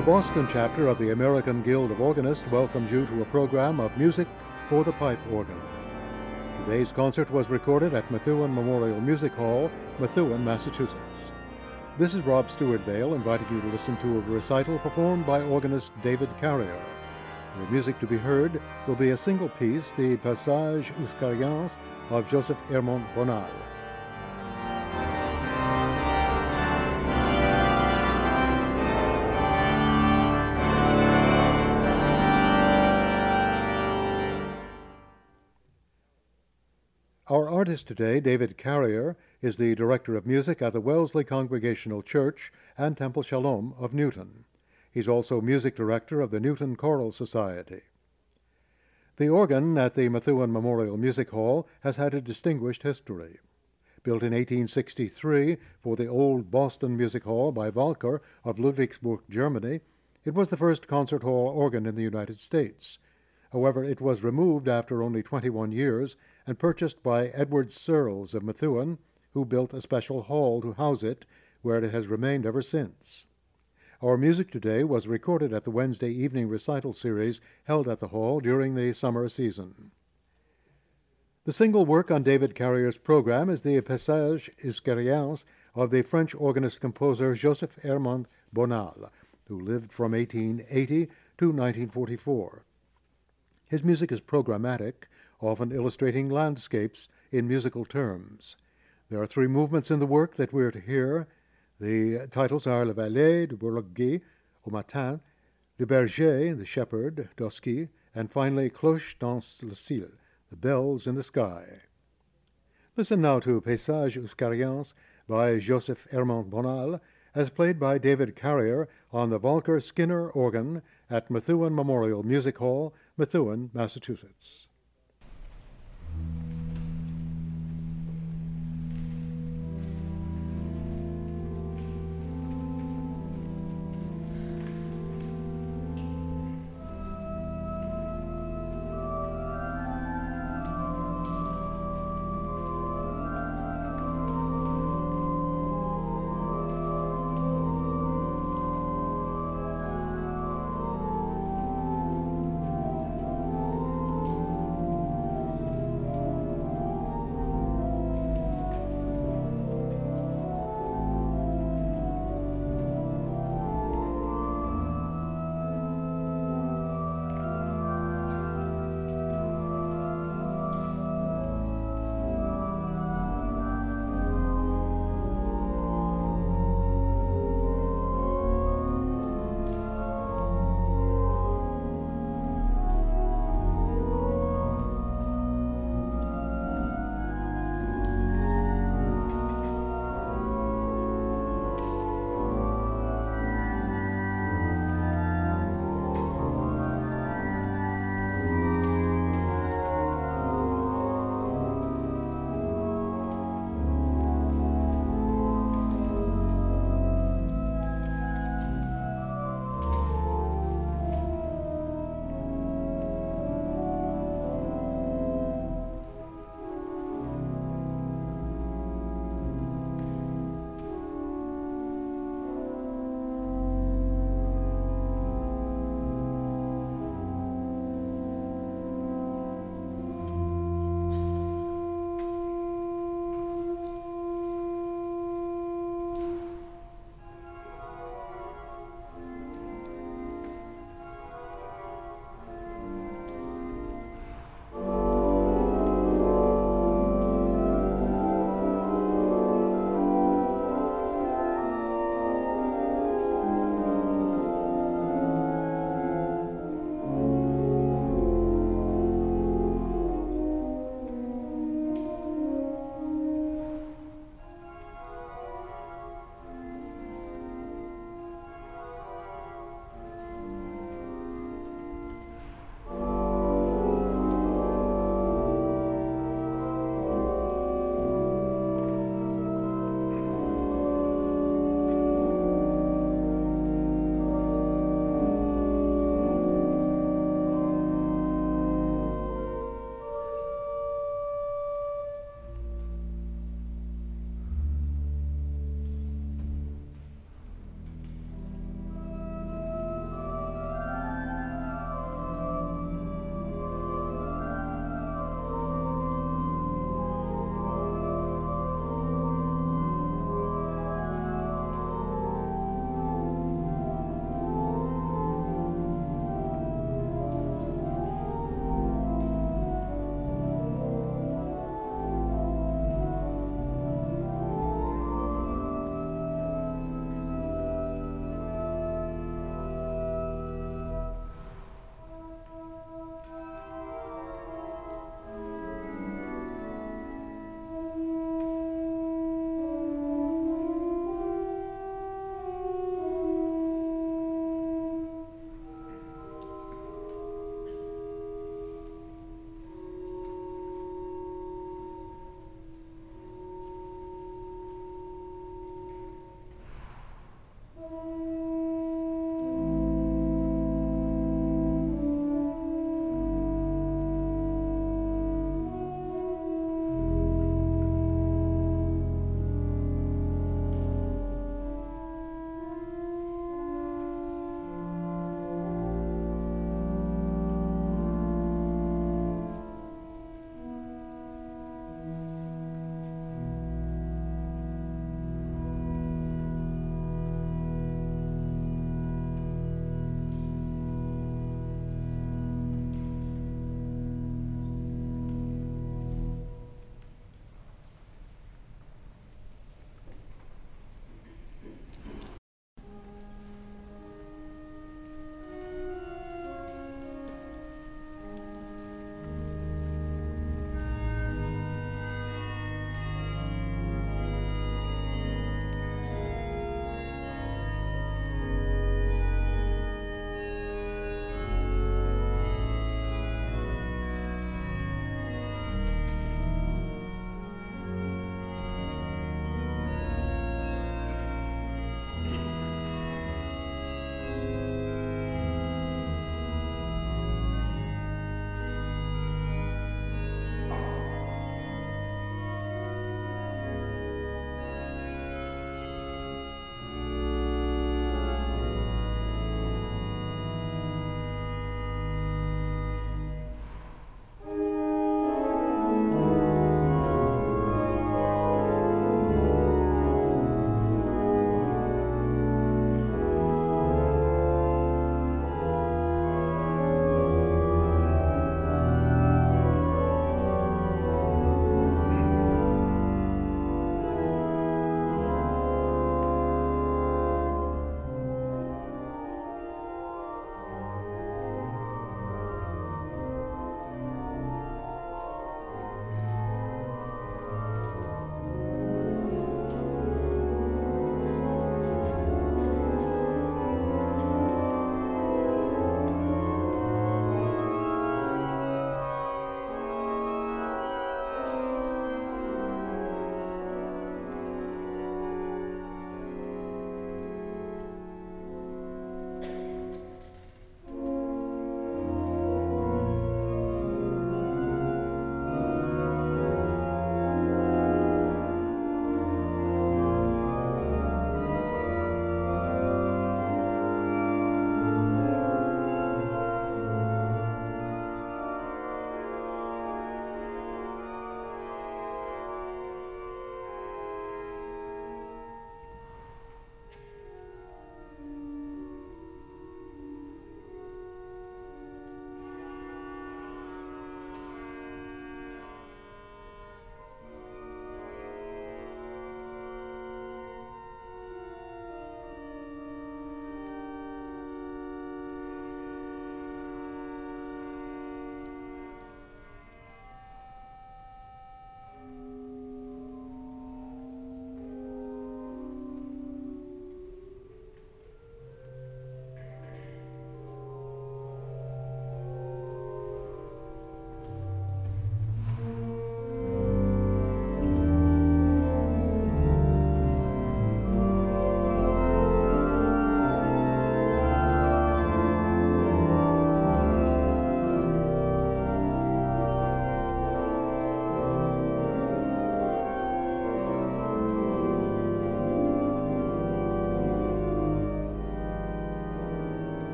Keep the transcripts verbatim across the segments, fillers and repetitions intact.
The Boston chapter of the American Guild of Organists welcomes you to a program of music for the pipe organ. Today's concert was recorded at Methuen Memorial Music Hall, Methuen, Massachusetts. This is Rob Stewart Vale inviting you to listen to a recital performed by organist David Carrier. The music to be heard will be a single piece, the Passage Euskariens of Joseph Hermont Bonal. Our artist today, David Carrier, is the Director of Music at the Wellesley Congregational Church and Temple Shalom of Newton. He's also Music Director of the Newton Choral Society. The organ at the Methuen Memorial Music Hall has had a distinguished history. Built in eighteen sixty-three for the old Boston Music Hall by Walker of Ludwigsburg, Germany, it was the first concert hall organ in the United States. However, it was removed after only twenty-one years and purchased by Edward Searles of Methuen, who built a special hall to house it, where it has remained ever since. Our music today was recorded at the Wednesday evening recital series held at the hall during the summer season. The single work on David Carrier's program is the Passage Euskariens of the French organist-composer Joseph Hermont Bonal, who lived from eighteen eighty to nineteen forty-four. His music is programmatic, often illustrating landscapes in musical terms. There are three movements in the work that we're to hear. The titles are Le Valet du Bourgogne, Au Matin, Le Berger, the Shepherd, Dusky, and finally Cloche dans le ciel, the Bells in the Sky. Listen now to Passage Euskariens by Joseph Hermont Bonal, as played by David Carrier on the Walker Skinner organ at Methuen Memorial Music Hall, Methuen, Massachusetts.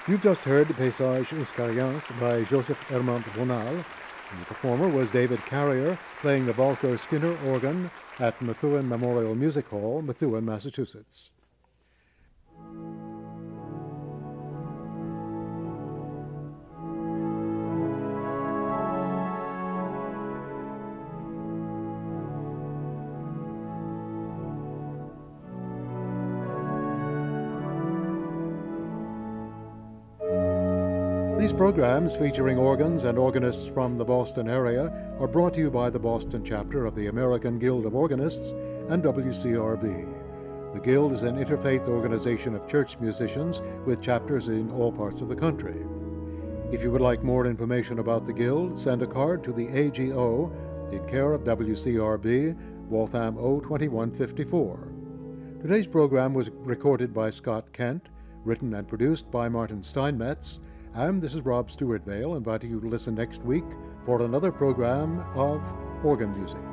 You've just heard Paysage Euskariens by Joseph Hermant Bonal. The performer was David Carrier, playing the Volker Skinner organ at Methuen Memorial Music Hall, Methuen, Massachusetts. These programs, featuring organs and organists from the Boston area, are brought to you by the Boston chapter of the American Guild of Organists and W C R B. The Guild is an interfaith organization of church musicians with chapters in all parts of the country. If you would like more information about the Guild, send a card to the A G O in care of W C R B, Waltham O twenty-one fifty-four. Today's program was recorded by Scott Kent, written and produced by Martin Steinmetz, and this is Rob Stewart-Vale, inviting you to listen next week for another program of organ music.